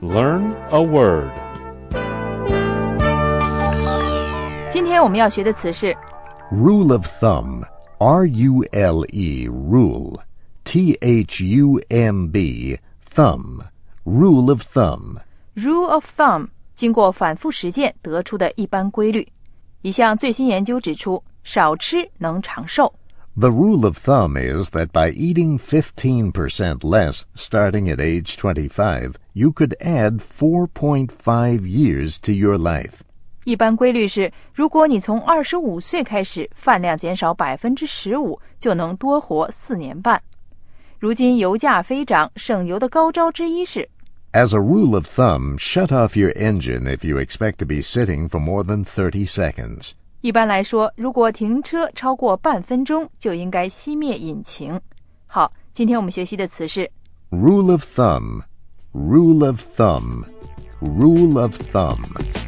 Learn a word. 今天我们要学的词是 Rule of thumb. R-U-L-E, rule. T-H-U-M-B, thumb. Rule of thumb. rule of thumb， 经过反复实践得出的一般规律。一项最新研究指出，少吃能长寿。 The rule of thumb is that by eating 15% less starting at age 25, you could add 4.5 years to your life. 一般规律是，如果你从25岁开始饭量减少 15%， 就能多活4年半。如今油价飞涨，省油的高招之一是 As a rule of thumb, shut off your engine if you expect to be sitting for more than 30 seconds. 一般来说，如果停车超过半分钟，就应该熄灭引擎。好，今天我们学习的词是 Rule of thumb. Rule of thumb. Rule of thumb.